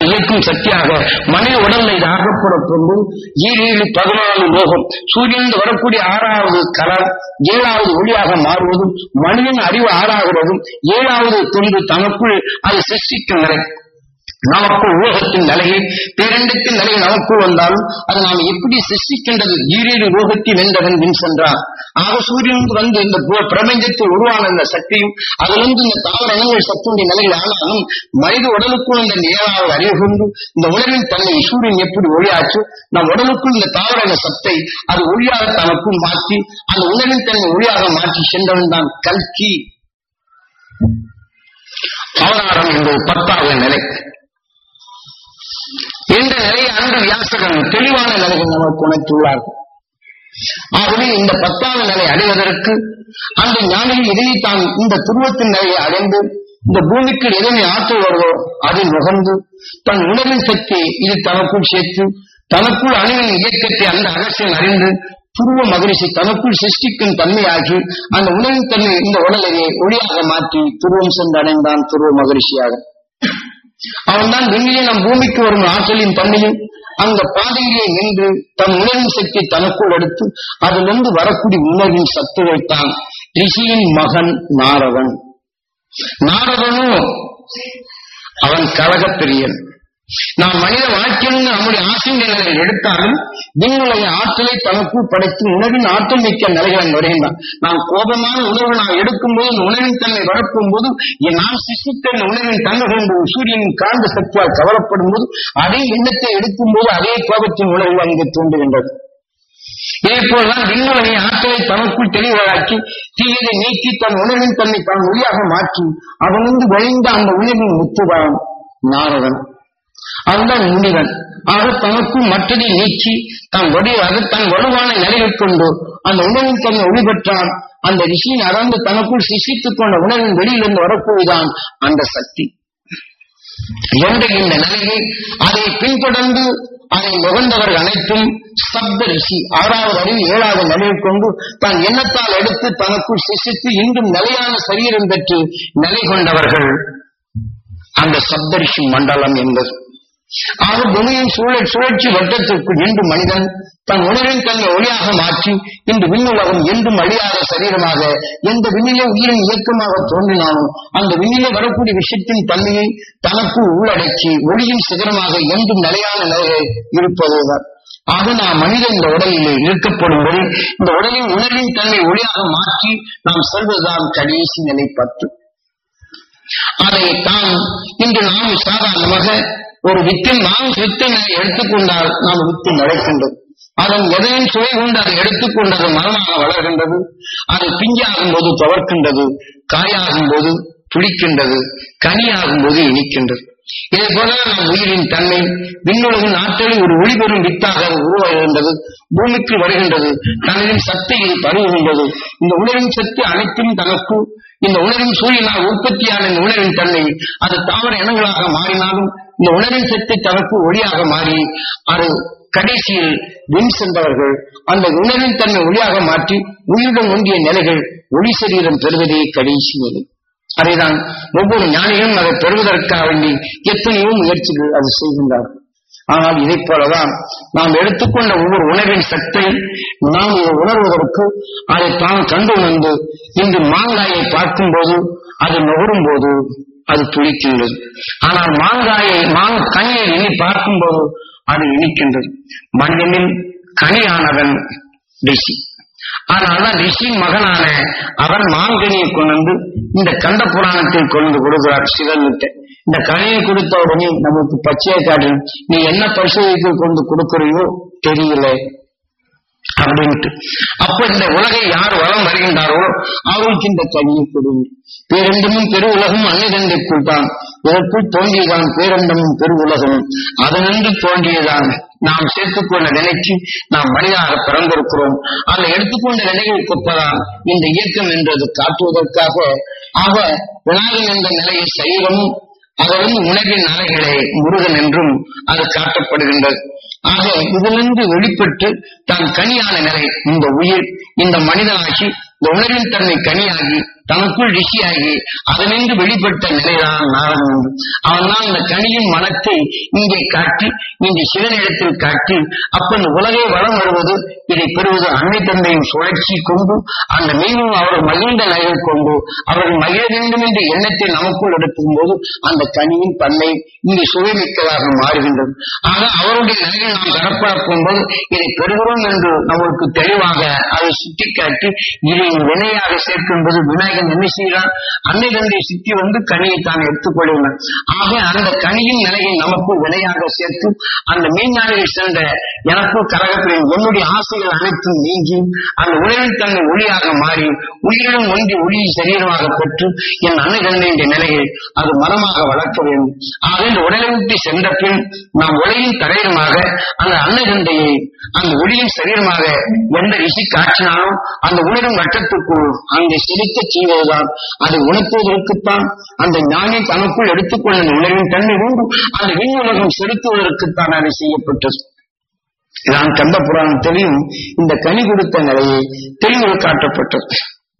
இயக்கும் சக்தியாக மனித உடல்ல இது ஆகப்படக்கொண்டு 7 லோகம் சூரியன் வரக்கூடிய 6வது கலர் 7வது ஒளியாக மாறுவதும் மனிதன் அறிவு 6ஆகிறதும் 7வது தொண்டு தனக்குள் அது சிருஷ்டிக்கும் நிலை. நமக்குள் உலகத்தின் நிலையை பேரண்டத்தின் நிலை நமக்குள் வந்தாலும் அது நாம் எப்படி சிருஷ்டிக்கின்றது 7 லோகத்தில் வென்றவன் சென்றார். ஆக சூரியனுக்கு வந்து இந்த பிரபஞ்சத்தில் உருவான இந்த சக்தியும் அதிலிருந்து இந்த தாவரங்கள் சத்துடைய நிலையில் ஆனாலும் மனித உடலுக்குள் இந்த 7வது அறிவு கொண்டு இந்த உணவின் தன்மை சூரியன் எப்படி ஒளியாச்சு நம் உடலுக்குள் இந்த தாவர சத்தை அது ஒளியாக தனக்குள் மாற்றி அந்த உணவின் தன்மை ஒளியாக மாற்றி சென்றவன் தான் கல்கி அவதாரம் என்பது 10வது நிலை. இந்த நிலையை அன்று வியாசகன் தெளிவான நிலைகள் நமக்கு உணர்த்துள்ளார்கள். ஆகவே இந்த 10வது நிலை அடைவதற்கு அந்த ஞானிகள் இதையை தான் இந்த துருவத்தின் நிலையை அடைந்து இந்த பூமிக்கு எதனை ஆற்றல் வருவோ அதில் நுகர்ந்து தன் உணவின் சக்தி இது தனக்குள் சேர்த்து தனக்குள் அணுவின் இயக்கத்தை அந்த அகசியம் அறிந்து துருவ மகரிஷி தனக்குள் சிருஷ்டிக்கும் தன்மையாகி அந்த உணவின் தன்மை இந்த உடலையே ஒளியாக மாற்றி துருவம் சென்று அடைந்தான் துருவ மகரிஷியாக. அவன் தான் விண்ணிலே நம் பூமிக்கு வரும் ஆற்றலின் தன்மையும் அந்த பாதையிலே நின்று தன் உணர்வின் சக்தி தனக்குள் எடுத்து அதிலிருந்து வரக்கூடிய உணர்வின் சத்துவை தான் ரிஷியின் மகன் நாரதன். நாரதனும் அவன் கழகப்பிரியன். நாம் மனித வாழ்க்கையில் நம்முடைய ஆசை நிலைகளை எடுத்தாலும் விண்ணுடைய ஆற்றலை தனக்குள் படைத்து உணவின் ஆற்றல் மிக்க நிலைகளை நுழைந்தான். நாம் கோபமான உணவு நாம் எடுக்கும் போது உணவின் தன்மை வளர்க்கும் போது நாம் சிருஷ்டித்த உணவின் தன்மை கொண்டு சூரியனின் காந்த சக்தியால் கவரப்படும் போது அதே எண்ணத்தை எடுக்கும் போது அதே கோபத்தின் உணர்வு அங்கு தோன்றுகின்றது. இதே போலதான் விண்ணுடைய ஆற்றலை தனக்குள் தெளிவாக்கி தீயதை நீக்கி தன் உணவின் தன்மை தான் ஒளியாக மாற்றி அவனிருந்து விளைந்த அந்த உணவின் முத்துதான் நாரதன். அதுதான் முனிவன். ஆக தனக்கும் மற்றதை நீக்கி தன் வலுவான நிலையில் கொண்டு அந்த உணவின் தன்னை ஒளிபெற்றான். அந்த ரிஷியை அறந்து தனக்குள் சிசித்துக் கொண்ட உணவின் வெளியிலிருந்து வரப்போதுதான் அந்த சக்தி என்ற இந்த நிலையை அதை பின்தொடர்ந்து அதை நுகர்ந்தவர்கள் அனைத்தும் சப்த ரிஷி 6வது அறிவு 7வது நிலையை கொண்டு தான் எண்ணத்தால் எடுத்து தனக்குள் சிசித்து இன்றும் நிலையான சரீரம் பெற்று நிலை கொண்டவர்கள் அந்த சப்தரிஷி மண்டலம் என்பது. ஆக பூமியின் சுழற்சி வட்டத்திற்குள் இன்று மனிதன் தன் உணவின் தன்னை ஒளியாக மாற்றி இன்று விண்ணுலகம் என்றும் அழியாத சரீரமாக எந்த விண்ணிலே உயிரின் இயக்கமாக தோன்றினாலும் அந்த விண்ணிலே வரக்கூடிய விஷயத்தின் தன்மையை தனக்கு உள்ளடக்கி ஒளியின் சிகரமாக என்றும் நிலையான நிலையை இருப்பதுதான். ஆக நாம் மனிதன் இந்த உடலில் இருக்கப்படும்போது இந்த உடலின் உணர்வின் தன்மை ஒளியாக மாற்றி நாம் செல்வதுதான் கடைசி நிலை 10. அதை தான் இன்று நாம் சாதாரணமாக ஒரு வித்தின் நாம் வித்தினை எடுத்துக்கொண்டால் நாம் வித்து நடக்கின்றது. அதன் எதையும் சுவை கொண்டு அதை எடுத்துக்கொண்டது மரமாக வளர்கின்றது. அது பிஞ்சாகும் போது துவர்க்கின்றது, காயாகும் போது புளிக்கின்றது, கனியாகும் போது இனிக்கின்றது. இதே போல நம் உயிரின் தன்மை விண்ணுலகின் ஆற்றலில் ஒரு ஒளிபெறும் வித்தாக உருவாகின்றது, பூமிக்கு வருகின்றது, தனதின் சக்தி இது பருகுகின்றது. இந்த உணவின் சக்தி அனைத்தும் தனக்கு இந்த உணவின் சூரியனால் உற்பத்தியான இந்த உணவின் தன்மை அது தாவர இனங்களாக மாறினாலும் இந்த உணவின் சக்தி தனக்கு ஒளியாக மாறி அது கடைசியில் விண் சென்றவர்கள் அந்த உணவின் தன்மை ஒளியாக மாற்றி உயிருடன் ஒன்றிய நிலைகள் ஒளி சரீரம் பெறுவதே கடைசி நிலை. அதைதான் ஒவ்வொரு ஞானிகளும் அதை பெறுவதற்காக வேண்டி எத்தனையோ முயற்சிகள் அது செய்கின்றார்கள். ஆனால் இதை போலதான் நாம் எடுத்துக்கொண்ட ஒவ்வொரு உணவின் சக்தி நாம் உணர்வதற்கு அதை தான் கண்டு உணர்ந்து இன்று மாங்காயை பார்க்கும் போது அது நுகரும் போது அது துளிக்கின்றது. ஆனால் கனியை எண்ணி பார்க்கும் போது அது இனிக்கின்றது. மண்ணில் கனியானவன் ரிஷி. ஆனால் ரிஷியின் மகனான அவன் மாங்கனியை கொண்டு இந்த கண்ட புராணத்தில் கொண்டு கொடுக்கிறார் சிவன்கிட்ட. இந்த கனியை கொடுத்த உடனே நமக்கு பச்சையை காட்டு, நீ என்ன பரிசோதித்து கொண்டு கொடுக்கிறையோ தெரியல அப்படின்ட்டு. அப்ப இந்த உலகை யார் வளம் வருகின்றாரோ அவருக்கு இந்த கனியை கொடுங்க. பேரண்டமும் பெரு உலகம் அன்னிரண்டிற்குள் தான், இதற்குள் தோன்றியதான் பேரண்டமும் பெரு உலகமும், அதனின்று தோன்றியதான் நாம் சேர்த்துக்கொண்ட நிலைக்கு நாம் மனிதனாக பிறந்திருக்கிறோம். அதை எடுத்துக்கொண்ட நிலையில் கொப்பதான் இந்த இயக்கம் என்றது காட்டுவதற்காக ஆக விநாயகன் என்ற நிலையை சைவமும் அவரும் உணவின் அலைகளை முருகன் என்றும் அது காட்டப்படுகின்றது. ஆக இதிலிருந்து வெளிப்பட்டு தான் கனியான நிலை இந்த உயிர் இந்த மனிதனாகி இந்த உணர்வின் தன்மை கனியாகி தனக்குள் ரிஷியாகி அதனின்று வெளிப்பட்ட நிலைதான் நாரதன். அவன் தான் இந்த கனியின் மனத்தை இங்கே காட்டி இங்கே சிவனிடத்தில் காட்டி அப்ப இந்த உலகை வளம் வருவது இதை பெறுவது அன்னை தந்தையின் சுழற்சி கொண்டு அந்த மீண்டும் அவர்கள் மகிழ்ந்த நிலைகள் கொண்டு அவர்கள் மகிழ வேண்டும் என்ற எண்ணத்தை நமக்குள் எடுக்கும் போது அந்த கனியின் பண்ணை இங்கு சுவைமிக்கதாக மாறுகின்றது. ஆக அவருடைய நிலையில் நாம் கடப்படக்கும் போது இதை பெறுகிறோம் என்று நம்மளுக்கு தெளிவாக அதை சுட்டிக்காட்டி இதை வினையாக சேர்க்கும் போது விநாயகன் என்ன செய்கிறான்? அன்னை தந்தை சித்தி வந்து கனியை தான் எடுத்துக்கொள்கிறான். ஆக அந்த கனியின் நிலையை நமக்கு வினையாக சேர்த்து அந்த மீன்ஞானிகள் சென்ற எனக்குள் கரகத்தின் என்னுடைய ஆசைகள் அனைத்தும் நீங்கி அந்த உணவில் தன்னை ஒளியாக மாறி உயிரிடம் ஒன்றி ஒளியை சரீரமாக பெற்று என் அன்னை தந்தையின் நிலையை அது மரமாக வளர்க்க வேண்டும். ஆக இந்த உடலை விட்டு சென்ற பின் நாம் உலகின் தலைவமாக அந்த அன்னை தந்தையை அந்த ஒளியின் சரீரமாக எந்த ரிஷி காற்றினாலும் அந்த உணரும் வட்டத்துக்குள் அங்கே செலுத்த செய்வதுதான் அதை உணர்த்துவதற்குத்தான் அந்த ஞானி தனக்குள் எடுத்துக்கொள்ள அந்த உணர்வின் தன்மை உண்டு அந்த விண் உலகம் செலுத்துவதற்குத்தான் அது செய்யப்பட்டது. நான் கந்த புராணத்திலையும் இந்த கனி கொடுத்த நிலையை தெளிவு காட்டப்பட்டது.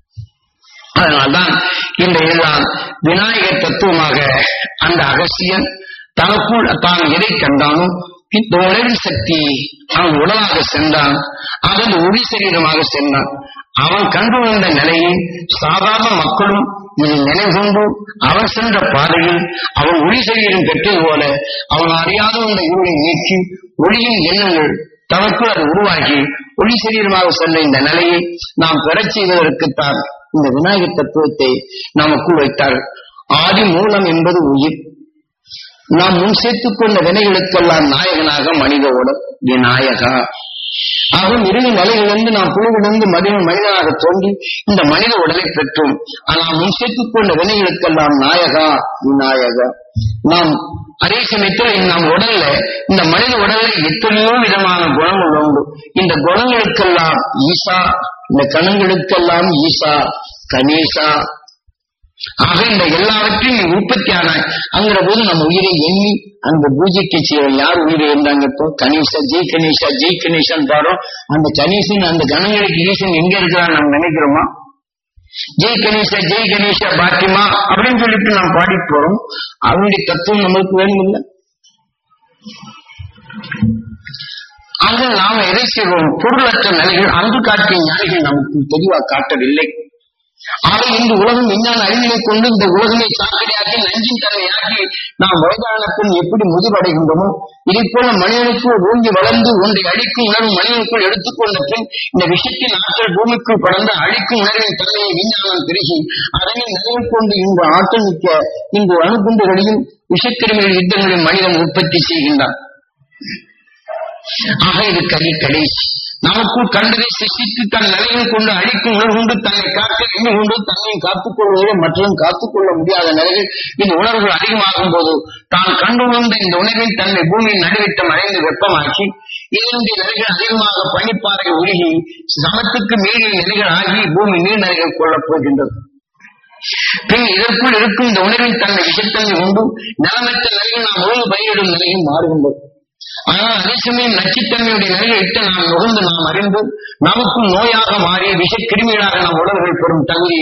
அதனால்தான் இந்த எல்லாம் விநாயகர் தத்துவமாக அந்த அகசியன் தனக்குள் தான் எதை கண்டானோ இந்த உணர்வின் சக்தி அவன் உடலாக சென்றான், அதன் ஒளி சரீரமாக சென்றான். அவன் கண்டு வந்த நிலையை சாதாரண மக்களும் இதை நினைவுகொண்டு அவன் சென்ற பாதையில் அவன் ஒளி சரீரம் பெற்றது போல அவன் அறியாத அந்த இருளை நீக்கி ஒளியின் எண்ணங்கள் தனக்குள் அது உருவாகி ஒளி சரீரமாக சென்ற இந்த நிலையை நாம் பெறச் செய்வதற்குத்தான் இந்த விநாயகர் தத்துவத்தை நமக்குள் வைத்தார். ஆதி மூலம் என்பது உயிர். நாம் முன் சேர்த்துக் கொண்ட வினைகளுக்கெல்லாம் நாயகனாக மனித உடல் விநாயகா ஆகும். இறுதி நிலையிலிருந்து நாம் புழுவிலிருந்து மனிதனாக தோன்றி இந்த மனித உடலை பெற்றோம். ஆனால் முன் சேர்த்துக் கொண்ட வினைகளுக்கெல்லாம் நாயகா விநாயகா. நாம் அதே சமயத்தில் நம் உடல்ல இந்த மனித உடல்ல எத்தனையோ விதமான குணங்கள் உண்டு. இந்த குணங்களுக்கெல்லாம் ஈசா, இந்த கணங்களுக்கெல்லாம் ஈசா கணேசா. ஆக இந்த எல்லாவற்றையும் உற்பத்தியான அங்கிற போது நம்ம உயிரை எண்ணி அந்த பூஜைக்கு செய்வோம். யார் உயிரை இருந்தாங்க? இப்போ கணேசா ஜெய் கணேசா ஜெய் கணேசன் பாடுறோம். அந்த கணேசன் அந்த கணங்களுக்கு ஈசன் எங்க இருக்கிறான்னு நம்ம நினைக்கிறோமா? ஜெய் கணேசா பாத்திமா அப்படின்னு சொல்லிட்டு நாம் பாடி போறோம். அவனுடைய தத்துவம் நம்மளுக்கு வேணும் இல்லை. அங்க நாம எதை செய்வோம்? பொருளற்ற நிலைகள் அங்கு காட்டிய ஞானிகள் நமக்கு தெளிவாக காட்டவில்லை. ஆக இந்த உலகம் விஞ்ஞான அறிவினை கொண்டு இந்த உலகமே சாக்கடையாகி நஞ்சின் தன்மையாகி நாம் வயதானத்தில் எப்படி முதிர்வடைகின்றோமோ இதை போல மனிதனுக்குள் ஓங்கி வளர்ந்து ஒன்றை அழிக்கும் உணர்வு மனிதனுக்குள் எடுத்துக்கொண்ட பின் இந்த விஷயத்தின் ஆற்றல் பூமிக்குள் படர்ந்து அழிக்கும் உணர்வின் தன்மையை விஞ்ஞானம் பெருகி அதனை நிலையில் கொண்டு இந்த ஆற்றல் மிக்க இந்த அணுகுண்டுகளையும் விஷக்கிருமிகள் யுத்தங்களையும் மனிதன் உற்பத்தி செய்கின்றான். ஆக இது கடைசி நமக்குள் கண்டதை சிசித்து தன் நிலையில் கொண்டு அழிக்கும் உணர்வு கொண்டு தன்னை காக்க எண்ணி கொண்டு தன்னையும் காத்துக் கொள்வதை மற்றவரும் காத்துக்கொள்ள முடியாத நிலையில் இந்த உணர்வுகள் அதிகமாகும் போது தான் கண்டுணர்ந்த இந்த உணர்வின் தன்னை பூமியின் நடுவிட்டம் அடைந்து வெப்பமாக்கி இதனுடைய நிலைகள் அதிகமாக பனிப்பாறை உருகி சமத்துக்கு மீறிய நிலைகள் ஆகி பூமி நீர்நிலைகள் கொள்ளப் போகின்றது. பின் இதற்குள் இருக்கும் இந்த உணர்வின் தன்னை விஷத்தன்மை கொண்டு நிலமற்ற நிலையில் நாம் உணவு பயிரிடும் நிலையும் மாறுகின்றது. ஆனால் அதே சமயம் நச்சுத்தன்மையுடைய நிலையை இட்டு நாம் நுகர்ந்து நாம் அறிந்து நமக்கும் நோயாக மாறி விஷக்கிருமிகளாக நம் உடல்கள் பெறும் தகுதி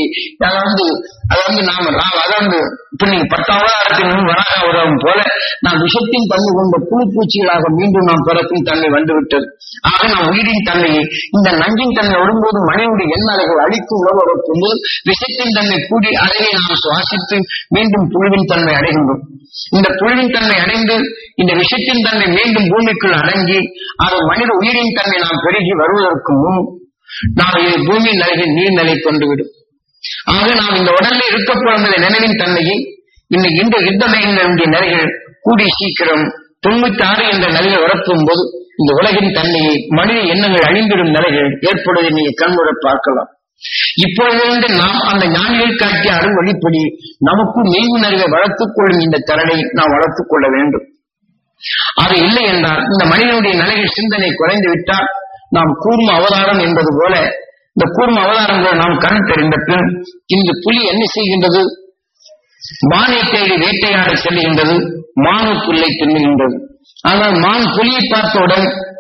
அதாவது இப்ப நீங்க 10வது ஆரத்தின் முன் வராக உதவும் போல நாம் விஷத்தின் தன்மை கொண்ட புழு பூச்சிகளாக மீண்டும் நாம் பிறக்கும் தன்மை வந்துவிட்டது. ஆக நாம் உயிரின் தன்மையை இந்த நஞ்சின் தன்மை வரும்போது மனிதனுடைய எண்ணலைகள் அழிக்கும் உணவு வரும்போது விஷத்தின் தன்மை கூடி அதையை நாம் சுவாசித்து மீண்டும் புழுவின் தன்மை அடைகின்றோம். இந்த புழுவின் தன்மை அடைந்து இந்த விஷத்தின் தன்மை மீண்டும் பூமிக்குள் அடங்கி அது மனித உயிரின் தன்மை நாம் பெருகி வருவதற்கு முன் நாம் இது பூமியின் நிலையில் நீர்நிலை கொண்டுவிடும். ஆக நாம் இந்த உடலில் இருக்கப்போகிற நினைவின் தன்மையை இந்த யுத்தமயங்களுடைய நிலைகள் கூடி சீக்கிரம் 96 என்ற நிலையை உரப்பும் போது இந்த உலகின் தன்மையை மனித எண்ணங்கள் அழிந்திடும் நிலைகள் ஏற்படுவதை நீங்க கண்முறை பார்க்கலாம். இப்பொழுது நாம் அந்த ஞானிகள் காட்டிய அருள் வழிப்படி நமக்கு மெய்வுணர்வை வளர்த்துக் கொள்ளும் இந்த திறனை நாம் வளர்த்துக் கொள்ள வேண்டும். அது இல்லை என்றால் இந்த மனிதனுடைய நிலைகள் சிந்தனை குறைந்து விட்டால் நாம் கூர்ம அவதாரம் என்பது போல இந்த கூர்ம அவதாரங்களை நாம் கண் தெரிந்த பின் இந்த புலி என்ன செய்கின்றது? மானை தேடி வேட்டையாட செல்கின்றது, மானு புல்லை தின்னுகின்றது. ஆனால் மான் புலியை பார்த்தவுடன்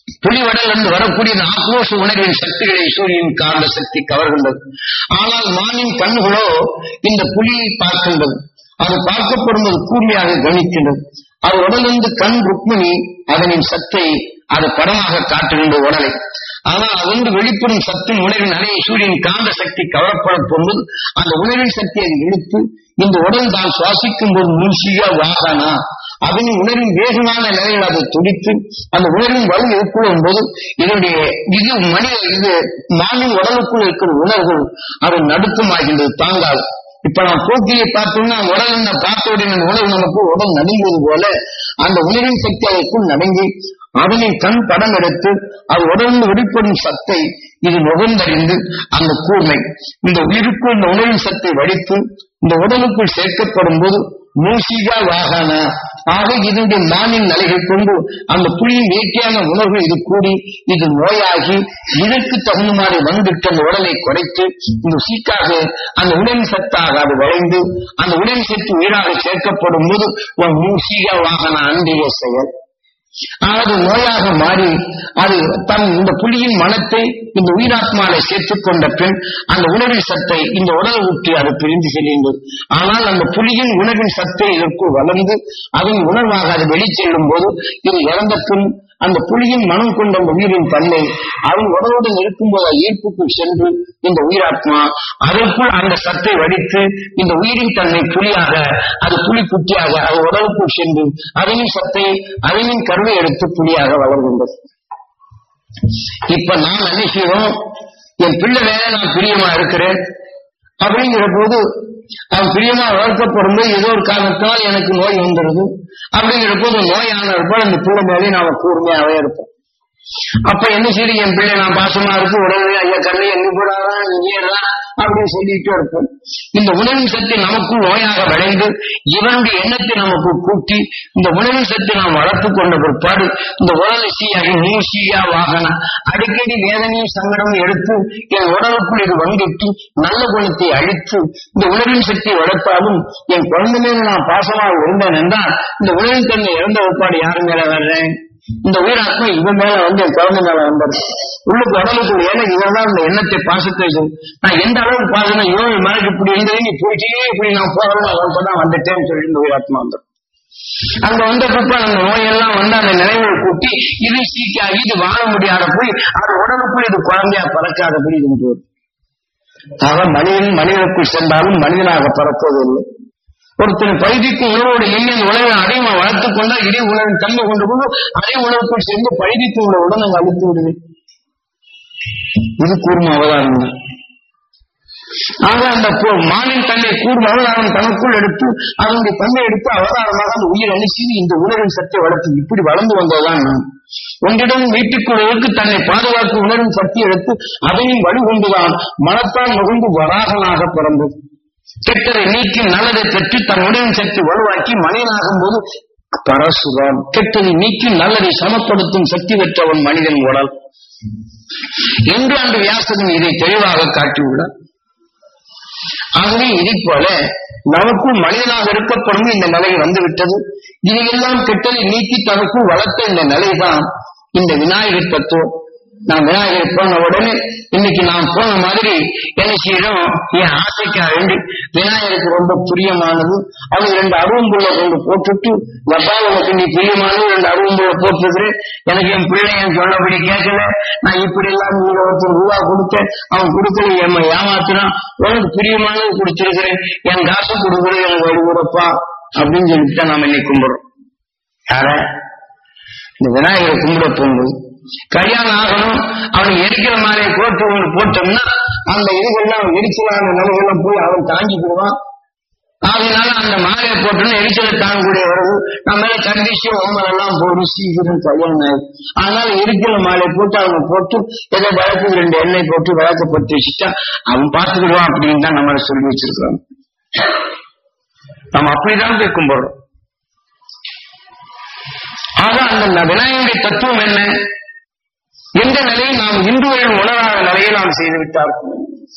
புலிவடல் என்று வரக்கூடிய ஆக்ரோஷ உணர்வின் சக்திகளை சூரியன் காந்த சக்தி கவர்கின்றது. ஆனால் மானின் கண்ணுகளோ இந்த புலியை பார்க்கின்றது. அது பார்க்கப்படும்போது கூர்மையாக கவனிக்கின்றது. அது உடலிருந்து கண் ருக்மிணி அதனின் சத்தை அது படமாக காட்டுகின்ற உடலை. ஆனால் அதொன்று வெளிப்படும் சத்தின் உணர்வின் அலையை சூரியன் காந்த சக்தி கவரப்பட போகும்போது அந்த உணர்வின் சக்தியை இழுத்து இந்த உடல் தான் சுவாசிக்கும் போது மூசியா வாகனா அதனின் உணர்வின் வேகமான நிலையில் அதை துடித்து அந்த உணர்வின் வலு ஏற்படும் போது இதனுடைய இது மானின் உடலுக்குள் இருக்கிற உணர்வுகள் அது நடுக்கமாகின்றது, தாங்காது. இப்ப நான் போக்கியை பார்த்தோம்னா உடல் பார்த்தவுடைய உணர்வு நமக்கு உடல் நடுங்குவது போல அந்த உணர்வின் சக்தி அதற்குள் நடுங்கி அதனை கண் படம் எடுத்து அது உடலில் வெளிப்படும் சத்தை இது நுகர்ந்தறிந்து அந்த கூர்மை இந்த உயிருக்குள் இந்த உணர்வின் சத்தை வடித்து இந்த உடலுக்குள் சேர்க்கப்படும் போது மூசிகா வாகன ஆக இதனுடைய மானின் நிலைகள் கொண்டு அந்த புலியின் இயற்கையான உணர்வு இது கூடி இது நோயாகி இதற்கு தகுந்த மாதிரி வந்துட்டு அந்த உடலை குறைத்து இந்த சீக்காக அந்த உடலின் சத்தாக அது வளைந்து அந்த உடலின் சத்து உயிராக சேர்க்கப்படும் போது மூசிகா வாகன அன்றைய செயல் அது நோயாக மாறி அது தன் இந்த புலியின் மனத்தை இந்த உயிராத்மாவை சேர்த்துக் கொண்ட பின் அந்த உணர்வின் சத்தை இந்த உடலை ஊற்றி அது பிரிந்து செல்கின்றது. ஆனால் அந்த புலியின் உணர்வின் சத்தை இதற்கு வளர்ந்து அதன் உணர்வாக அது வெளிச்செல்லும் போது இது இறந்த பின் அந்த புலியின் மனம் கொண்ட அந்த உயிரின் தன்மை அவன் உடலுடன் இருக்கும்போது ஈர்ப்புக்குள் சென்று இந்த உயிராத்மா அதற்குள் அந்த சத்தை வடித்து இந்த உயிரின் தன்மை புலியாக அது புலி குட்டியாக அது உடலுக்குள் சென்று அதையும் சத்தை அதையும் கருவை எடுத்து புலியாக வளர்கின்றது. இப்ப நான் நினைக்கிறோம் என் பிள்ளை வேற நான் பிரியமா இருக்கிறேன் அப்படிங்கிற போது அவன் பிரியமா வளர்க்கப்படும்போது ஏதோ ஒரு காரணத்தால் எனக்கு நோய் வந்துடுது. அப்படிங்கிற போது நோயானப்போ அந்த பிள்ளை மேலே நாம கூர்மையாவே இருப்போம். அப்ப என்ன சரி என் பிள்ளை நான் பாசமா இருக்கு உடனே ஐயா கண்ணை எங்க போடாதான் இங்கேதான் அப்படின்னு சொல்லிட்டு இருப்போம். இந்த உணவின் சக்தி நமக்குள் நோயாக விளைந்து இவனுடைய எண்ணத்தை நமக்கு கூட்டி இந்த உணவின் சக்தி நாம் வளர்த்து கொண்ட பிற்பாடு இந்த உடலை சீயாகி மூசியா வாகன அடிக்கடி வேதனையும் சங்கடமும் எடுத்து என் உடலுக்குள் இது வந்துட்டு நல்ல குணத்தை அழித்து இந்த உணவின் சக்தி வளர்த்தாலும் என் குழந்தை மேல நான் பாசமாக இருந்தேன் என்றால் இந்த உணவின் தன்மை இறந்த பிற்பாடு யாரு மேல வர்றேன் இந்த உயிராத்மா இவன் மேல வந்து என் குழந்தை மேல வந்தது உள்ளுக்கு உடலுக்குள் ஏன்னா இவன் தான் இந்த எண்ணத்தை பாசத்தை நான் எந்த அளவுக்கு பாசனா இவன் மேலே இப்படி இருந்தது நீ போயிட்டே இப்படி நான் போகணும் அவன் தான் வந்துட்டேன்னு சொல்லி இந்த உயிராத்மா வந்துடும். அங்க வந்த பிற்பாடு அந்த நோயெல்லாம் வந்து அந்த நினைவுகள் கூட்டி இது சீக்காகி இது வாழ முடியாத போய் அது உடலுக்குள் இது குழந்தையா பறக்காதபடி இது போகுது. ஆக மனிதனுக்குள் சென்றாலும் மனிதனாக பறப்பதில்லை. ஒருத்தன் பழுதிக்கு உணவோடு எண்ணின் உணவை அடைமை வளர்த்துக் கொண்டால் இடை உணவின் தன்மை கொண்டு போது அதே உணவுக்குள் சேர்ந்து பழுதிக்கு உணவுடன் நாங்கள் அழித்து விடுவேன். இது கூர்ம அவதாரம் தான். ஆக அந்த மானின் தன்னை கூர்ம அவதாரம் தனக்குள் எடுத்து அதனுடைய தன்மை எடுத்து அவதாரமாக அந்த உயிர் அணிச்சு இந்த உணவின் சக்தியை வளர்த்து இப்படி வளர்ந்து வந்ததுதான் நான். ஒன்றிடம் வீட்டுக்குள்ளவருக்கு தன்னை பாதுகாக்கும் உணர்வின் சக்தி எடுத்து அதையும் வழிகொண்டுதான் மனத்தால் நுகர்ந்து வராகனாக பிறந்தது. கெட்டதை நீக்கி நல்லதை பெற்று தன் உடலின் சக்தி வலுவாக்கி மனிதனாகும் போது பரசுராம் கெட்டதை நீக்கி நல்லதை சமப்படுத்தும் சக்தி பெற்றவன் மனிதன் உடல் என்று அன்று வியாசகன் இதை தெளிவாக காட்டியுள்ளார். ஆகவே இதை போல நமக்கும் மனிதனாக இருக்கப்படும் இந்த நிலை வந்துவிட்டது. இதையெல்லாம் கெட்டதை நீக்கி தனக்கும் வளர்த்த இந்த நிலைதான் இந்த விநாயகர் தத்துவம். நான் விநாயகர் போன உடனே இன்னைக்கு நான் போன மாதிரி என்ன செய்யணும் என் ஆசைக்காக வேண்டி விநாயகருக்கு ரொம்ப பிரியமானது அவங்க 2 அருவம்புள்ள கொண்டு போட்டுட்டு அப்பா உனக்கு நீ பிரியமானது 2 அருவம்புள்ள போட்டுருக்கிறேன் எனக்கு என் பிள்ளை என் சொன்னபடி கேட்கல நான் இப்படி எல்லாம் நீங்க ஒருத்தர் ரூபா கொடுத்தேன் அவன் கொடுக்கல என் ஏமாத்தினான் உனக்கு பிரியமானது கொடுத்திருக்கிறேன் என் காசு கொடுக்குறது எனக்கு வழிபடப்பா அப்படின்னு சொல்லிட்டு நாம இன்னைக்கு கும்பிடுறோம். யார இந்த விநாயகரை கும்பிட போகும்போது கல்யாணம் ஆகணும் அவனுக்கு எரிக்கிற மாதிரி கோட்டு ஒன்று போட்டோம்னா அந்த இதுகள்லாம் எரிச்சலான நிலைகள்லாம் போய் அவன் தாங்கிக்கிடுவான். அதனால அந்த மாலையை போட்டோம்னா எரிச்சலை தாங்கக்கூடிய வருது நம்ம மேல கண்டிச்சு ஓமர் எல்லாம் போட்டு சீக்கிரம் கல்யாணம் ஆகுது. அதனால எரிக்கிற மாலையை போட்டு அவங்க போட்டு ஏதோ விளக்கு 2 எண்ணெய் போட்டு விளக்கப்பட்டு வச்சுட்டா அவன் பார்த்துக்கிடுவான் அப்படின்னு தான் நம்மளை சொல்லி வச்சிருக்கிறோம். நம்ம அப்படிதான் போய் கும்பிடுறோம். ஆக அந்த விநாயகருடைய தத்துவம் என்ன எந்த நிலையை நாம் இந்துவையில் உணராத நிலையை நாம் செய்துவிட்டார்கள்.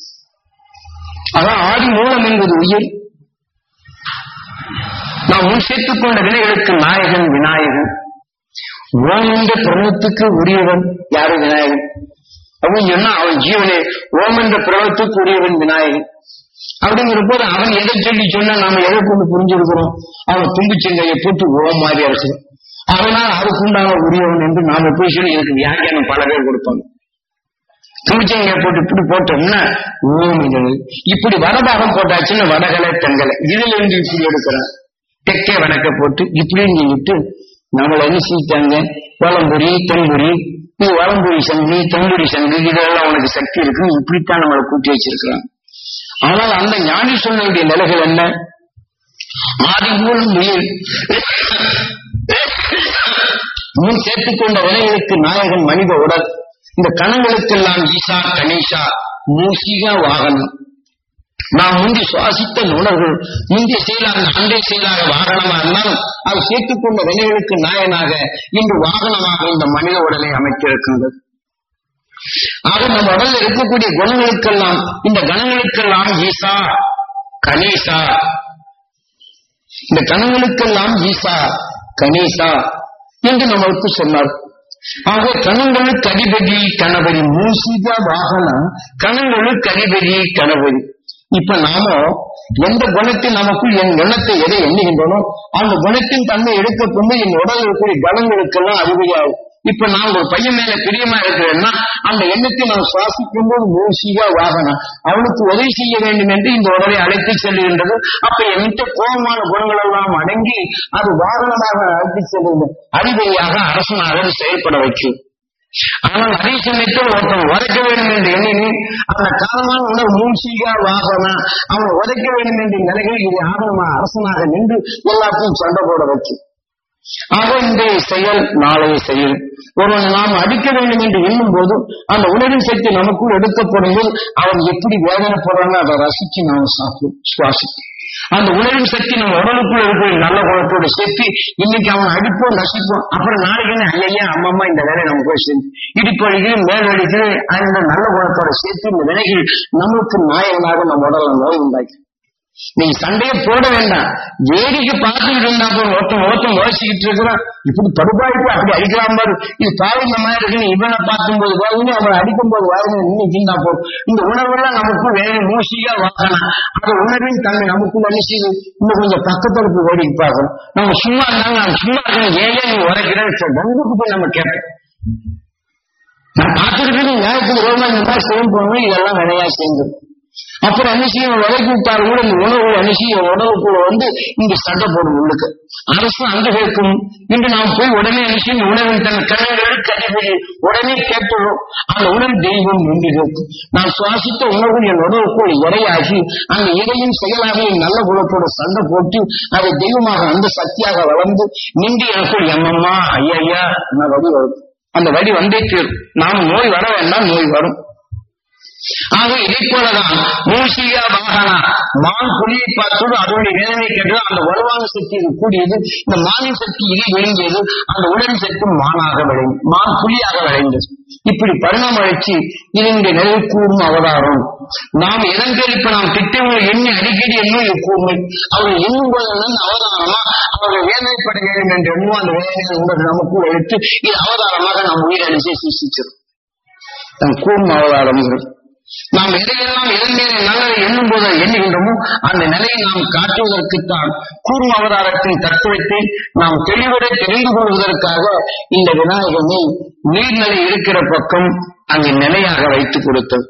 அதான் ஆதி மூலம் என்பது உயிர். நாம் முன் சேர்த்துக் கொண்ட வினைகளுக்கு நாயகன் விநாயகன். ஓம் என்ற பிரணவத்துக்கு உரியவன் யாரு? விநாயகன். அப்படின்னு சொன்னா அவன் ஜீவனே ஓம் என்ற பிரணவத்துக்கு உரியவன் விநாயகன். அப்படிங்கிற போது அவன் எதை சொல்லி சொன்னா நாம எதை கொண்டு புரிஞ்சிருக்கிறோம்? அவன் தும்பிச்சங்கையை போட்டு ஓம் மாதிரி அரசு, அதனால் அதுக்குண்டான உரியவன் என்று நாம போய் சொல்லி எனக்கு வியாக்கியானம் பல பேர் கொடுப்பாங்க. தும்பிச்சங்கையை போட்டு இப்படி போட்டோம்னா ஓம் இது. இப்படி வடபாகம் போட்டாச்சுன்னா வடகலை தென்கலை, இதுல இருந்து இப்படி எடுக்கிறான். தெற்கே வடக்க போட்டு இப்படின்னு சொல்லிட்டு நம்மளை என்ன செய்யிட்டாங்க? வலம்புரி தென்புரி, இது வலம்புரி சங்கு தென்புரி சங்கு, இதெல்லாம் உனக்கு சக்தி இருக்கு, இப்படித்தான் நம்மளை கூட்டி வச்சிருக்கிறான். ஆனால் அந்த ஞானி சொன்னுடைய நிலைகள் என்ன? ஆதிமூலம் உயிர் முன் சேர்த்துக்கொண்ட வினைகளுக்கு நாயகன் மனித உடல், இந்த கணங்களுக்கெல்லாம் ஈசா கணேசா மூசிகா வாகனம். நாம் முந்தி சுவாசித்த உணர்வுகள் முந்தைய செயலாக அன்றைய செயலாக வாகனமா இருந்தாலும் அது சேர்த்துக்கொண்ட வினைகளுக்கு நாயனாக இன்று வாகனமாக இந்த மனித உடலை அமைத்திருக்கின்றது. ஆக நம்ம உடலில் இருக்கக்கூடிய குணங்களுக்கெல்லாம் இந்த கணங்களுக்கெல்லாம் ஈசா கணேசா, இந்த கணங்களுக்கெல்லாம் ஈசா கணேசா என்று நம்மளுக்கு சொன்னார். ஆக கணங்களுக்கு அதிபதி கணபதி, மூசிக வாகனம் கணங்களுக்கு அதிபதி கணபதி. இப்ப நாம எந்த குணத்தில் நமக்குள் என் எண்ணத்தை எதை எண்ணுகின்றனோ அந்த குணத்தின் தன்மை எடுக்க கொண்டு என் உடல் இருக்கக்கூடிய கணங்களுக்கெல்லாம் அதிபதியாகும். இப்ப நான் ஒரு பையன் மேல பிரியமா இருக்கிறேன்னா அந்த எண்ணத்தை நான் சுவாசிக்கும் போது மூசிகா வாகனம் அவனுக்கு உதவி செய்ய வேண்டும் என்று இந்த உடலை அழைத்து செல்கின்றது. அப்ப என்கிட்ட கோபமான குணங்கள் எல்லாம் அடங்கி அது வாகனமாக அழைத்து செல்கின்றது, அதிபதியாக அரசனாக செயல்பட வைக்கும். ஆனால் அதே சமயத்தில் ஒருத்தன் உதைக்க வேண்டும் என்று எண்ணினேன் அந்த காலமான உணவு மூசிகா வாகனா அவனை உதைக்க வேண்டும் என்ற நிலையில் இது ஆகமா அரசனாக நின்று எல்லாத்தையும் சண்டை போட வச்சு. ஆக இன்றைய செயல் நாளைய செயல். ஒருவன் நாம் அடிக்க வேண்டும் என்று எண்ணும் போது அந்த உணவின் சக்தி நமக்குள் எடுக்கப்படும் போது அவன் எப்படி வேதனைப்படுறான்னு அதை ரசிச்சு நாம் சுவாசிப்போம். அந்த உணவின் சக்தி நம்ம உடலுக்குள்ள இருக்கிற நல்ல குணத்தோட சேர்த்து இன்னைக்கு அவன் அடிப்போம் ரசிப்போம். அப்புறம் நாளைக்கு ஐயா அம்மம்மா இந்த வேலை நம்ம போய் சேர்ந்து இடிப்படிக்கு மேலடிக்கு அந்த நல்ல குணத்தோட சேர்த்து இந்த வினைகள் நமக்கு நாயகனாக நம்ம உடலை நோய் உண்டாக்கி. நீங்க சண்டையை போட வேண்டாம், வேடிக்கை பார்த்துக்கிட்டு இருந்தா போதும். ஒருத்தன் யோசிச்சுக்கிட்டு இருக்கிறான் இப்படி படுபாய்க்கு அப்படி அடிக்கலாம் பாரு, இது பாருங்க மாதிரி இருக்குன்னு இவனை பார்க்கும்போது வாயினு அவனை அடிக்கும் போது வாயினு இன்னும் இருந்தா போதும். இந்த உணர்வெல்லாம் நமக்கு வேற மூசியா வாங்கலாம். அந்த உணர்வின் தன்மை நமக்கு நினைச்சு இன்னும் கொஞ்சம் பக்கத்தடுப்பு வேடிக்கை பார்க்கணும். நம்ம சும்மா இருந்தாலும் நான் சும்மா இருக்கேன் ஏன் நீ உரைக்கிறேன்னு பங்குக்கு போய் நம்ம கேட்போம். நான் பார்த்துக்கிட்டு நேரத்துக்கு ரோமா இந்த மாதிரி செய்யும் போகணும், இதெல்லாம் வினையா சேர்ந்து அப்புறம் அனுசியம் விலைக்கு விட்டாரு கூட இந்த உணவு அனுசிய உணவு கூட இங்க சண்டை போடும் உள்ளுக்கு அரசு அங்கு கேட்கும். இன்று நாம் போய் உடனே அனுசியம் உணவின் தன் கண்ணங்களுக்கு அதிபதி உடனே கேட்கிறோம். அந்த உணவு தெய்வம் என்று கேட்கும். நான் சுவாசித்த உணவு என் உணவுக்குள் இறையாகி அந்த இறையின் செயலாக என் நல்ல குணத்தோட சண்டை போட்டு அதை தெய்வமாக அந்த சக்தியாக வளர்ந்து நின்று எனக்குள் எம்மம்மா ஐயா நான் வழி வரும். அந்த வழி வந்தே தீரும். நாம் நோய் வர வேண்டாம், நோய் வரும். ஆக இதை போலதான் மூசியா வாகனா மான் புலியை பார்த்தோடு அதனுடைய வேதனை கேட்டது அந்த வலுவான சக்தி கூடியது. இந்த மானின் சக்தி இதை விளங்கியது. அந்த உடல் சக்தி மானாக விளைந்தது, மான் புலியாக விளைந்தது. இப்படி பரிணாம வளர்ச்சி இதனுடைய நிலை கூறும் அவதாரம். நாம் எதன் இப்ப நாம் திட்டங்களை எண்ணி அடிக்கடி எண்ணும் இது கூர்மை. அவர்கள் எண்ணும் போது அவதாரமா அவர்கள் வேதனைப்பட வேண்டும் என்று எண்ணும். அந்த வேதனை உடல் நமக்குள் எடுத்து இது அவதாரமாக நாம் உயிரணிசை சிருஷ்டிச்சிடும். கூர்ம அவதாரம். நாம் எதையெல்லாம் எதன் நல்லதை எண்ணும் போது எண்ணுகின்றோமோ அந்த நிலையை நாம் காட்டுவதற்குத்தான் கூர்ம அவதாரத்தின் தத்துவத்தை நாம் தெளிவுரை தெரிந்து கொள்வதற்காக இந்த விநாயகனை நீர்நிலை இருக்கிற பக்கம் அங்கு நிலையாக வைத்துக் கொடுத்தது.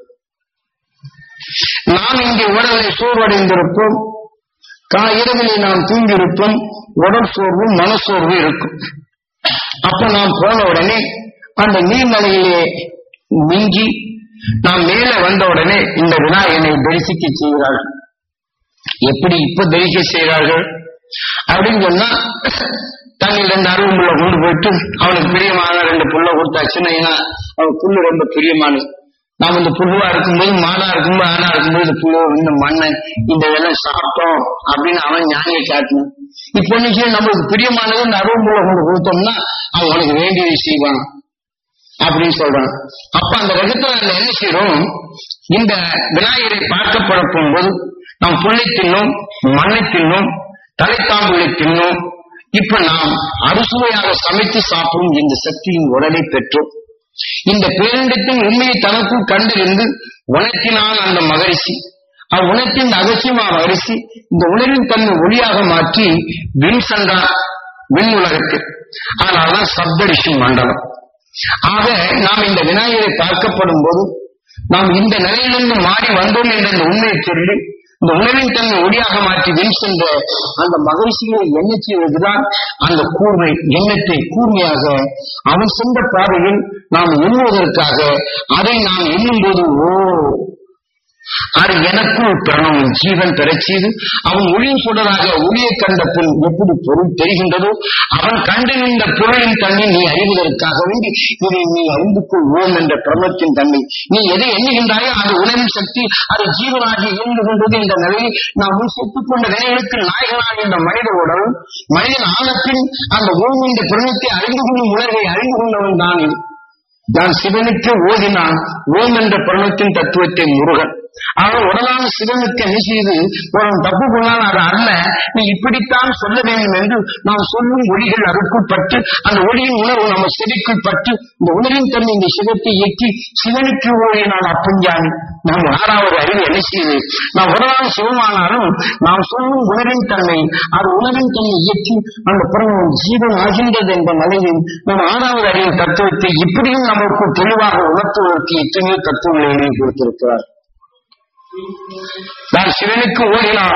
நாம் இங்கே உடலை சோர்வடைந்திருப்போம், இரவிலே நாம் தூங்கியிருப்போம், உடல் சோர்வு மனசோர்வு இருக்கும். அப்ப நாம் போன உடனே அந்த நீர்நிலையிலே மிஞ்சி நாம் மேலே வந்த உடனே இந்த விநாயகனை தரிசிக்க செய்கிறார்கள். எப்படி இப்ப தரிசிக்க செய்கிறார்கள் அப்படின்னு சொன்னா தங்கள் 2 அருவமுள்ள கொண்டு போயிட்டு அவனுக்கு பிரியமான 2 புல்ல கொடுத்தாச்சுன்னா, ஏன்னா அவன் புல்லு ரொம்ப பிரியமானது. நாம் இந்த புல்லுவா இருக்கும்போது மாடா இருக்கும்போது ஆனா இருக்கும்போது இந்த புல்லு இந்த மண்ணை இந்த இதெல்லாம் சாப்பிட்டோம் அப்படின்னு அவன் ஞானியை காட்டணும். இப்ப என்ன நம்மளுக்கு பிரியமானது இந்த அருவமுள்ள கொண்டு கொடுத்தோம்னா அவன் உனக்கு வேண்டியதை செய்வான் அப்படின்னு சொல்றான். அப்ப அந்த ரகத்துல அந்த என்ன செய்யறோம், இந்த விநாயகரை பார்க்கப்பட போகும்போது நாம் புல்லை தின்னோம், மண்ணை தின்னோம், தலைத்தாம்புகளை தின்னோம், இப்ப நாம் அறுசுவையாக சமைத்து சாப்பிடும் இந்த சக்தியின் உடலை பெற்றோம். இந்த பேரண்டத்தின் உண்மையை தனக்குள் கண்டிருந்து உணர்த்தினால் அந்த மகரிஷி உணர்த்தின் அகசியமா மகரிஷி இந்த உணர்வின் தன்மை ஒளியாக மாற்றி விண் சென்றார் விண் உலகத்து. அதனால்தான் சப்தரிஷி மண்டலம். ஆக நாம் இந்த விநாயகரை பார்க்கப்படும் போது நாம் இந்த நிலையிலிருந்து மாறி வந்தோம் என்ற இந்த உண்மையை சொல்லி இந்த உணர்வின் தன்மை ஒளியாக மாற்றி விண் சென்ற அந்த மகிழ்ச்சிகளை எண்ண செய்வதுதான் அந்த கூர்மை. எண்ணத்தை கூர்மையாக அவன் சென்ற பாதையில் நாம் எண்ணுவதற்காக அதை நாம் எண்ணும் போது அது எனக்குள் பிரணவம் ஜீவன் பெறச் செய்து அவன் ஒளியின் சுடராக ஒளியை கண்ட பின் எப்படி பொருள் தெரிகின்றதோ அவன் கண்டு நின்ற பொருளின் தன்மை நீ அறிவதற்காக வேண்டி இதை நீ அறிந்து கொள் ஓம் என்ற பிரணவத்தின் தன்மை. நீ எதை எண்ணுகின்றாயோ அது உணவின் சக்தி, அது ஜீவனாகி இயங்குகின்றது என்ற நிலையை நாம் முன் செத்துக்கொண்ட நிலைகளுக்கு நாயகனாக இந்த மனித உடல் மனிதன் ஆழத்தின் அந்த ஓம் என்ற பிரணவத்தை அறிந்து கொள்ளும் உலகை அறிந்து கொண்டவன் தான். நான் சிவனுக்கு ஓதினான் ஓம் என்ற பிரணவத்தின் தத்துவத்தை முருகன். அவன் உடலான சிவனுக்கு என்ன செய்து ஒரு தப்பு பண்ணால் அது அல்ல, நீ இப்படித்தான் சொல்ல வேண்டும் என்று நாம் சொல்லும் ஒளிகள் அருக்குட்பட்டு அந்த ஒளியின் உணர்வு நம்ம செவிக்குள் பட்டு இந்த உணர்வின் தன்மை இந்த சிவத்தை இயக்கி சிவனுக்கு ஓடி நான் அப்பஞ்சாமி நாம் ஆறாவது அறிவு என்ன செய்து நாம் உடலான சிவமானாலும் நாம் சொல்லும் உணர்வின் தன்மை அது உணர்வின் தன்மை இயக்கி அந்த பிறகு ஜீவன் ஆகின்றது என்ற நிலையில் நாம் ஆறாவது அறிவின் தத்துவத்தை இப்படியும் நமக்கு தெளிவாக உணர்த்துவதற்கு எத்தனையோ தத்துவங்களை எழுதி கொடுத்திருக்கிறார். நான் சிவனுக்கு ஓடினான்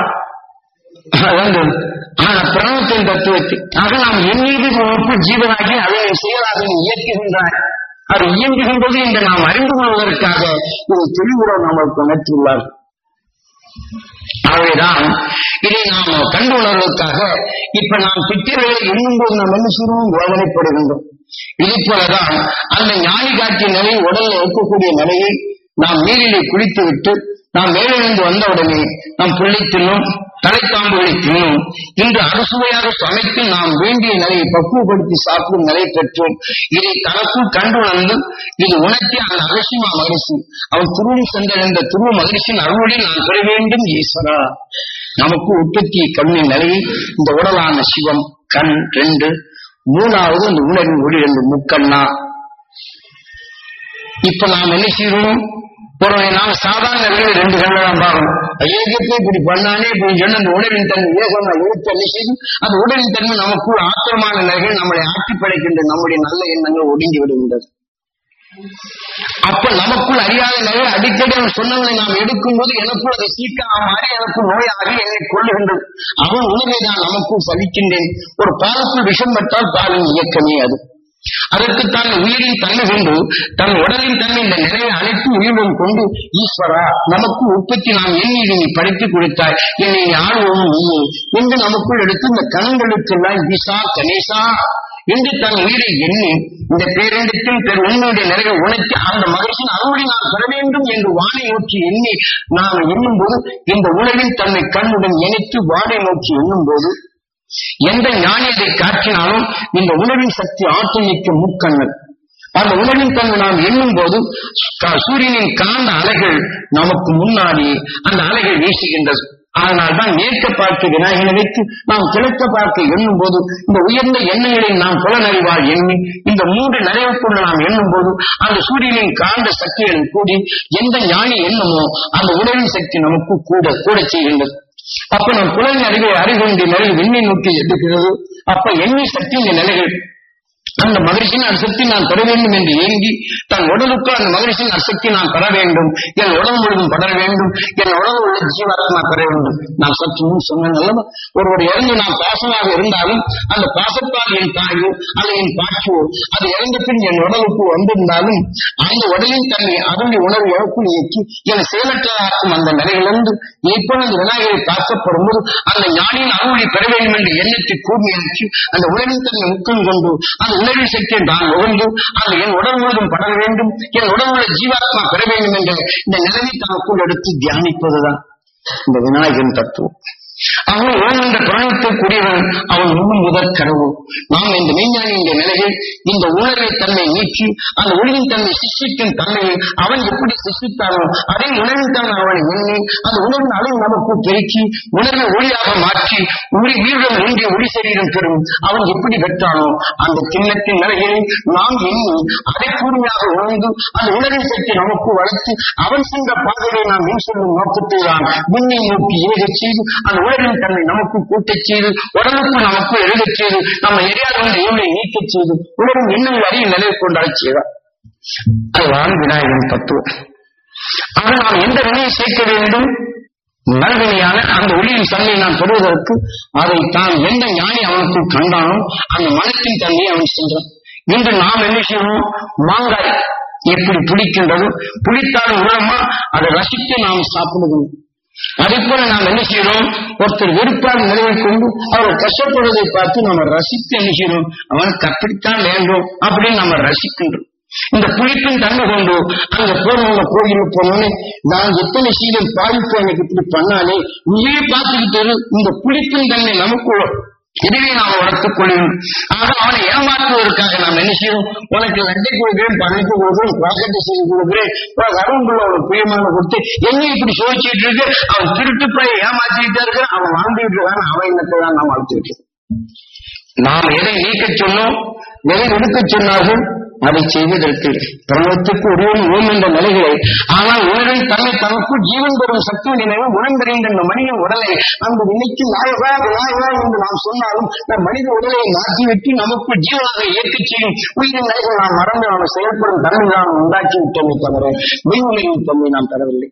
பிரணவத்தின் தத்துவத்தை ஆக நாம் எண்ணீது ஜீவனாகி அதை செயலாக இயக்குகின்றார். அது இயங்குகின்றது என்று நாம் அறிந்து கொள்வதற்காக இதை தெளிவுடன் நமக்கு உணர்த்தியுள்ளார். ஆகவேதான் இதை நாம் கண்டு உணர்வதற்காக இப்ப நாம் திட்டங்களை எண்ணும் போது நாம் என்ன செய்வோம், வேதனைப்படுகின்றோம். இது போலதான் அந்த ஞானி காட்சிய நிலை உடல்ல இருக்கக்கூடிய நிலையை நாம் நீரிலே குளித்து விட்டு நாம் மேலிருந்து வந்தவுடனே நாம் புள்ளி தின்னும் தலைத்தாம்புகளை தின்னும் இன்று அறுசுவையாக சமைத்து நாம் வேண்டிய நிலையை பக்குவப்படுத்தி சாப்பிடும் நிலை பெற்றோம். இதை தனக்குள் கண்டு உணர்ந்து இது உணர்த்தி அந்த அகசியமா மகிழ்ச்சி அவன் துருவம் சென்ற துருவ மகிழ்ச்சியின் அருளில் நான் பெற வேண்டும் ஈஸ்வரா. நமக்கு உற்பத்தி கண்ணின் நிலையை இந்த உடலான சிவம் கண் 2, 3வது இந்த உணர்வின் ஒளி 2 முக்கண்ணா. இப்ப நாம் என்ன செய்யணும், நாம் சாதாரண 2 கண்ணெல்லாம் பார்க்கணும். ஏகத்தை இப்படி பண்ணானே இப்படி சொன்ன அந்த உடலின் தன்மை ஏகமா எழுத்து என்ன செய்யும், அந்த உடலின் தன்மை நமக்குள் ஆத்திரமான நிலைகள் நம்மளை ஆட்சி படைக்கின்ற நம்முடைய நல்ல எண்ணங்கள் ஒடுங்கி விடுகின்றது. அப்ப நமக்குள் அறியாத நிலை அடிக்கடி அவன் சொன்னவனை நாம் எடுக்கும் போது எனக்குள் அதை சீக்கிரம் மாறி எனக்கு நோயாகி என்னை கொள்ளுகின்றது. அவன் உணவை நான் நமக்குள் சலிக்கின்றேன். ஒரு பாலுக்குள் விஷம் பட்டால் பாலின் இயக்கமே அது. அதற்கு தான் உயிரின் தன்மை கொண்டு தன் உடலின் தன்மை இந்த நிலையை அனைத்து உயிரும் கொண்டு ஈஸ்வரா நமக்கு உற்பத்தி நாம் எண்ணி நீ படைத்து கொடுத்தாய், என்னை ஆழ்வோம் நீயே என்று நமக்குள் எடுத்து இந்த கண்களுக்கெல்லாம் ஈசா கணேசா என்று தன் உயிரை எண்ணி இந்த பேரண்டத்தில் உண்மையுடைய நிலையை உணர்த்தி அந்த மகிழ்ச்சியின் அறுவடை நாம் பெற வேண்டும் என்று வானை நோக்கி எண்ணி நாம் எண்ணும் போது இந்த உணவின் தன்னை கண்ணுடன் இணைத்து வானை நோக்கி எண்ணும் போது எந்த ஞானி அதை காட்டினாலும் இந்த உணவின் சக்தி ஆற்றல் மிக்க முக்கண்ணல். அந்த உணவின் தன்மை நாம் எண்ணும் போது சூரியனின் காந்த அலைகள் நமக்கு முன்னாடி அந்த அலைகள் வீசுகின்றது. அதனால்தான் மேற்க பார்க்க விநாயகனை வைத்து நாம் கிழக்க பார்க்க எண்ணும் போது இந்த உயர்ந்த எண்ணங்களை நாம் புலனறிவால் எண்ணி இந்த 3 நிறைவுக்குள்ள நாம் எண்ணும் போது அந்த சூரியனின் காந்த சக்திகள் கூடி எந்த ஞானி எண்ணுமோ அந்த உணவின் சக்தி நமக்கு கூட செய்கின்றது. அப்ப நம் புலன் அறிவை அறிவுடைய நிலை விண்ணை நோக்கி எடுக்கிறது. அப்ப எண்ணி சக்தி இந்த நிலைகள் அந்த மகிழ்ச்சியின் அசக்தி நான் பெற வேண்டும் என்று ஏங்கி தன் உடலுக்கு அந்த மகிழ்ச்சியின் அசக்தி நான் பெற வேண்டும், என் உடல் முழுவதும் படர வேண்டும், என் உடல் உள்ள ஜீவாத்மா பெற வேண்டும். நான் சற்று முன் சொன்னேன், ஒருவர் இறந்து நாம் பாசமாக இருந்தாலும் அந்த பாசத்தால் என் தாயோ அல்லது என் பாட்டியோ அது இறந்த பின் என் உடலுக்கு வந்திருந்தாலும் அந்த உடலின் தன்மை அதனுடைய உணர்வு எனக்குள் இயக்கி என செயலற்றதாக்கும் அந்த நிலையிலிருந்து எப்பொழுது விநாயகரை பார்க்கப்படும் போது அந்த ஞானியின் அருளை பெற வேண்டும் என்ற எண்ணத்தை கூர்மையாக்கி அந்த உணவின் தன்மை முக்கம் கொண்டு அந்த உணர்வின் சக்தியை நான் உணர்ந்து அந்த என் உடல் முழுவதும் படர வேண்டும், என் உடல் உள்ள ஜீவாத்மா பெற வேண்டும் என்ற இந்த நிலையை தனக்குள் எடுத்து தியானிப்பதுதான் இந்த விநாயகன் தத்துவம். அவன் ஓம் என்ற பிராணத்திற்குரியவன், அவன் உண்மை முதற் கடவுள். நாம் இந்த மெய்ஞானியின் நிலையில் இந்த உணர்வை தன்மை நீக்கி அந்த ஒளியின் தன்மை சிஷ்டிக்கும் தன்மையை அவன் எப்படி சிஷ்டித்தானோ அதை உணர்வின் தன்மை அவனை எண்ணி அந்த உணர்வின் அளவு நமக்கு பெருக்கி உணர்வை ஒளியாக மாற்றி வீடுடன் ஒன்றிய ஒளி சரீரம் பெறும் அவன் எப்படி பெற்றானோ அந்த கிண்ணத்தின் நிலையில் நாம் எண்ணி அதை கூர்மையாக உணர்ந்து அந்த உணர்வின் சக்தி நமக்கு வளர்த்து அவன் சென்ற பாதையை நாம் மீன் சொல்லும் நோக்கத்தை தான் விண்ணை நோக்கி ஏகச் செய்து அந்த உணர்வின் தன்மை நமக்கு கூட்டச் செய்து உடலுக்கு நமக்கு எழுதச் செய்து நம்ம எரியாத எண்ணை நீக்கச் செய்து உணர்வின் எண்ணங்கள் அறிய நிலை கொண்டாடச் செய்தார். அதுதான் விநாயகன் தத்துவம். ஆக நாம் எந்த வினையை சேர்க்க வேண்டும்? நல்வினையான அந்த ஒளியின் தன்மையை நாம் பெறுவதற்கு அதை தான் எந்த ஞானி அவனுக்கு கண்டானோ அந்த மனத்தின் தன்மையை அவன் சென்றான். இன்று நாம் என்ன செய்யணும்? மாங்காய் எப்படி பிடிக்கின்றது, பிடித்தாலும் உள்ளமா அதை ரசித்து நாம் சாப்பிடுவோம். அதே போல நாம் என்ன செய்யறோம்? ஒருத்தர் வெறுப்பான நிலையை கொண்டு அவர் கஷ்டப்படுவதை பார்த்து நம்ம ரசித்து என்ன செய்யறோம்? அவனுக்கு அப்படித்தான் வேண்டும் அப்படின்னு நம்ம ரசிக்கின்றோம். இந்த புளிப்பின் தன்மை கொண்டு அங்க போனவங்க கோயிலுக்கு போனோன்னு நான் எத்தனை சீலம் பாதிப்பு எனக்கு இப்படி பண்ணாலே நீயே பார்த்துக்கிட்டு இந்த புளிப்பின் தன்மை நமக்கு இதுவே நாம் வளர்த்துக் கொள்ளும். ஆக அவனை ஏமாற்றுவதற்காக நாம் என்ன செய்யணும்? உனக்கு லட்டை கொடுக்கிறேன், பணத்தை கொடுக்கிறேன், பாக்கெட்டை செய்து கொடுக்கிறேன், கரும்புள்ள அவனுக்கு பிரியமான கொடுத்து என்ன இப்படி சோதிச்சுட்டு இருக்கு. அவன் திருட்டு போய் ஏமாற்றிட்டு இருக்க, அவன் வாழ்ந்துட்டு இருக்கான். அவன் என்னத்தை தான் நாம் வளர்த்துக்கிட்டு நாம் எதை நீக்க சொன்னோம், எதை எடுக்க சொன்னார்கள் அதை செய்வதற்கு பிரணவத்துக்கு ஒருவன் ஓம் என்ற நிலைகளை ஆனால் உணர்வை தன்னை தனக்கு ஜீவன் பெறும் சக்தி நினைவு உணர்ந்தறிந்த இந்த மனித உடலை அந்த நிலைக்கு நாயகா விநாயகா என்று நாம் சொன்னாலும் நம் மனித உடலை மாற்றிவிட்டு நமக்கு ஜீவனாக இயக்கச் செய்யும் உயிரின் நிலைகள் நாம் மறந்து நாம் செயல்படும் தன்மை நாம் உண்டாக்கி விட்டோமே தவிர மெய் உலகின் தன்மை நாம் தரவில்லை.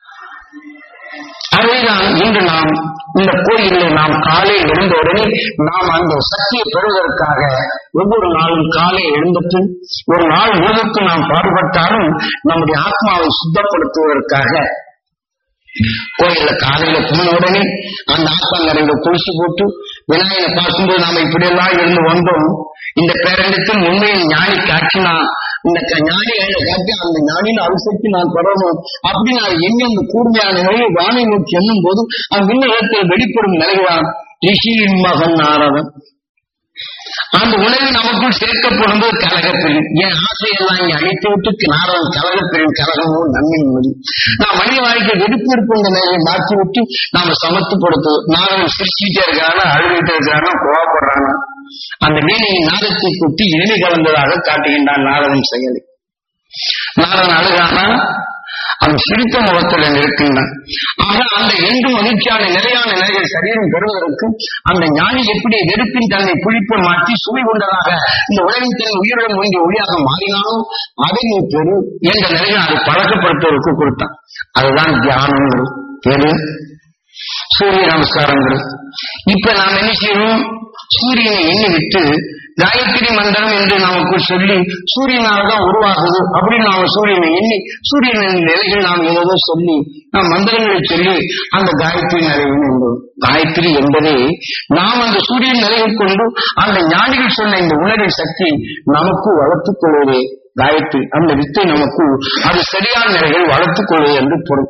அதைதான் இன்று நாம் இந்த கோயிலில் நாம் காலையில் எழுந்தவுடனே நாம் அந்த சக்தியை பெறுவதற்காக ஒவ்வொரு நாளும் காலை எழுந்தட்டு ஒரு நாள் முழுவதுக்கு நாம் பாடுபட்டாலும் நம்முடைய ஆத்மாவை சுத்தப்படுத்துவதற்காக கோயில காலையில போன உடனே அந்த ஆத்மாங்கரையில குளிச்சு போட்டு விநாயகனை பார்க்கும்போது நாம இப்படியெல்லாம் இருந்து வந்தோம். இந்த பேரண்டத்தில் உண்மையில் ஞானி காட்சினா இந்த ஞானிகளை காட்டி அந்த ஞானியின் அரிசக்தி நான் பெறணும் அப்படி நான் எண்ணி அந்த கூர்மையான நிலையை வானை நோக்கி எண்ணும் போது அந்த விண்ணகத்தில் வெளிப்படும் நிலைவான் ரிஷியின் மகன் நாரதன். அந்த உணவு நமக்குள் சேர்க்கப்படும் போது கலகப்பெரும் என் ஆசையெல்லாம் இங்கே அழித்து விட்டு நாரதன் கலகப்பெரும் கலகமோ நன்மை மொழி நான் மனித வாழ்க்கை வெறுப்பு இருக்கின்ற நிலையை மாற்றி விட்டு நாம சமத்துப்படுத்து நாரதன் சிரிச்சுட்டே இருக்கானா அழுதுகிட்டே இருக்கானா கோவப்படுறானா அந்த வீணையை நாதத்தை குட்டி இனிமை கலந்ததாக காட்டுகின்றான் நாரதன் செயலை. நாரதன் அழுகானா அவன் சிரித்த முகத்தில் இருக்கின்றான். ஆக அந்த எங்கு மகிழ்ச்சியான நிலையான நிலைகள் சரீரம் பெறுவதற்கு அந்த ஞானி எப்படி வெறுப்பின் தன்னை புளிப்பை மாற்றி சுவை கொண்டதாக இந்த உலகின் தன்னை உயிருடன் ஒன்றிய ஒளியாக மாறினாலும் அதை நீ பெறு என்ற நிலையை அதை பழக்கப்படுத்துவதற்கு கொடுத்தான். அதுதான் தியானங்கள் பெரு சூரிய நமஸ்காரங்கள். இப்ப நாம் என்ன செய்யணும்? சூரியனை எண்ணி விட்டு காயத்ரி மந்திரம் என்று நமக்கு சொல்லி சூரியனால்தான் உருவாகுது அப்படின்னு நாம சூரியனை எண்ணி சூரியனின் நிலைகள் நாம் ஏதோ சொல்லி நாம் மந்திரங்களை சொல்லி அந்த காயத்ரி நிலையை என்பது காயத்ரி என்பதே நாம் அந்த சூரியன் நிலையை கொண்டு அந்த ஞானிகள் சொன்ன இந்த உணர்வின் சக்தி நமக்கு வளர்த்துக் கொள்வதே காயத்ரி. அந்த வித்தை நமக்கு அது சரியான நிலைகள் வளர்த்துக் கொள்வது என்று பொருள்.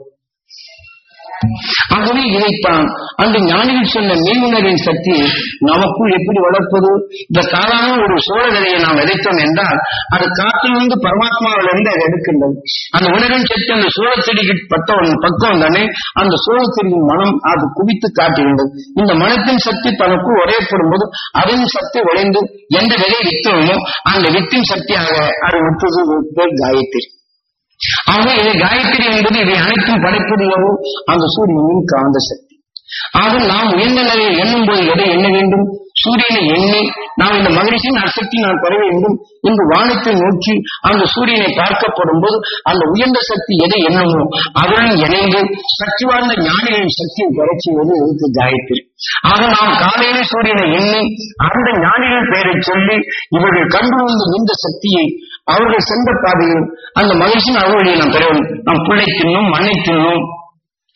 ஆகவே இதைத்தான் அந்த ஞானிகள் சொன்ன மெய்யுணர்வின் சக்தியை நமக்குள் எப்படி வளர்ப்பது? இந்த சாதாரண ஒரு சோழ விதையை நாம் விதைத்தோம் என்றால் அது காற்றிலிருந்து பரமாத்மாவிலிருந்து அதை எடுக்கின்றது. அந்த உணர்வின் சக்தி அந்த சோழச்செடிக்கு பக்கம் தானே அந்த சோழச்செடியின் மனம் அது குவித்து காட்டுகின்றது. இந்த மனத்தின் சக்தி தனக்கு உரையப்படும் போது அதன் சக்தி உடைந்து எந்த விதை வித்தோமோ அந்த வித்தின் சக்தியாக அது விட்டது காயத்ரி. ஆக இது காயத்ரி என்பது இதை அனைத்தும் படைப்பது அந்த சூரியனின் காந்த சக்தி. ஆக நாம் உயர்ந்த நிலையை எண்ணும் போது எதை எண்ண வேண்டும்? சூரியனை எண்ணி நாம் இந்த மகிழ்ச்சியின் அசக்தி நான் பெற வேண்டும் என்று வானத்தை நோக்கி அந்த சூரியனை பார்க்கப்படும் போது அந்த உயர்ந்த சக்தி எதை எண்ணமோ அதனுடன் இணைந்து சக்தி வாழ்ந்த ஞானிகளின் சக்தியை பெறச் செய்வது இதுக்கு காயத்ரி. ஆக நாம் காலையிலே சூரியனை எண்ணி அந்த ஞானிகள் பெயரை சொல்லி இவர்கள் கண்டுணர்ந்த இந்த சக்தியை அவர்கள் சென்ற பாதையில் அந்த மகிழ்ச்சியின் அறுவடையை நாம் பெறவும் நாம் புள்ளை தின்னும் மண்ணை தின்னும்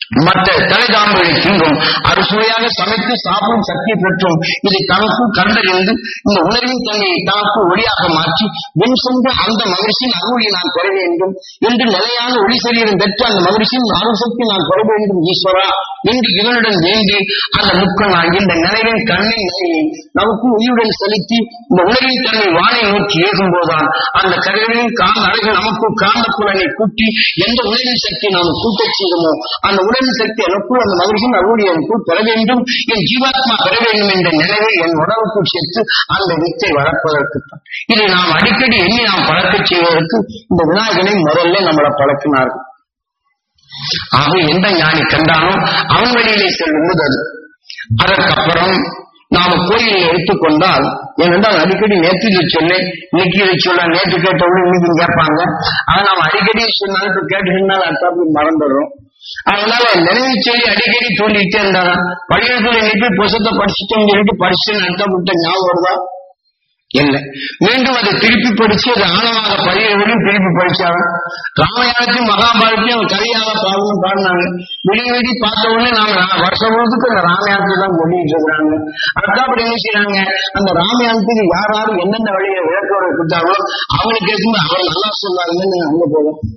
மற்ற தலைதாம்புகளை தின்றும் அறுசுவையாக சமைத்து சாப்பிடும் சக்தி பெற்றும் இதை தனக்கு கண்டறிந்து இந்த உணர்வின் தன்மையை தனக்கு ஒளியாக மாற்றி வெண் சென்ற அந்த மகிழ்ச்சியின் அருளை நான் பெற வேண்டும் என்று நிலையான ஒளி சரீரம் பெற்ற அந்த மகிழ்ச்சியின் அருசக்தி நான் பெற வேண்டும் ஈஸ்வரா என்று இவனுடன் வேண்டி அந்த முக்கனாகி இந்த நிலையின் கண்ணை நிலையை நமக்கு ஒளியுடன் செலுத்தி இந்த உணர்வின் தன்மை வானை நோக்கி ஏகும் போதுதான் அந்த கருவின் காந்த அழகு நமக்கு காந்த புலனை கூட்டி எந்த உணர்வின் சக்தி நாம் கூட்டச் செய்தோமோ அந்த உணர்வின் சக்தி எனக்குள் அந்த மகிழ்ச்சியின் அருளை எனக்குள் பெற வேண்டும், என் ஜீவாத்மா பெற வேண்டும் என்ற நிலையை என் உடலுக்குள் சேர்த்து அந்த வித்தை வளர்ப்பதற்குத்தான். இதை நாம் அடிக்கடி எண்ணி நாம் பழக்கச் செய்வதற்கு இந்த விநாயகனை முதல்ல நம்மளை பழக்கினார்கள். ஆக எந்த ஞானி கண்டானோ அவன் வழியிலே செல்லும்போது அது. அதற்கப்புறம் நாம கோயிலை எடுத்துக்கொண்டால் ஏனென்றால் அடிக்கடி நேற்று இதை சொன்னேன், இன்னைக்கு இதை சொல்ல, நேற்று கேட்டவங்க இன்னைக்கு கேட்பாங்க. ஆனா நாம் அடிக்கடி சொன்னாலும் இப்ப கேட்டுக்கிட்டால் அடுத்தாப்புல மறந்துடுறோம். அதனால நினைவு செய்தி அடிக்கடி தோண்டிட்டே இருந்தாங்க. பள்ளிக்கூடத்துல இன்னைக்கு புத்தகத்தை படிச்சுட்டோம்னு சொல்லிட்டு படிச்சுன்னு அடுத்த ஞாபகம் வருதா? இல்லை. மீண்டும் அதை திருப்பி படிச்சு அது ஆழமாக பயிரையும் திருப்பி படிச்சாங்க. ராமாயணத்தையும் மகாபாரத்தையும் அவன் கதையாக பாடினாங்க. விடி பார்த்த உடனே நாம வருஷம் முழுதுக்கு அந்த ராமாயணத்தை தான் சொல்லிட்டு இருக்கிறாங்க. அதுக்கப்புறம் என்ன செய்யறாங்க, அந்த ராமாயணத்துக்கு யாராவது எந்தெந்த வழியை விளக்கோட கொடுத்தாங்களோ அவங்களுக்கு கேட்கும்போது அவர் நல்லா சொன்னாருன்னு அங்க போதும்.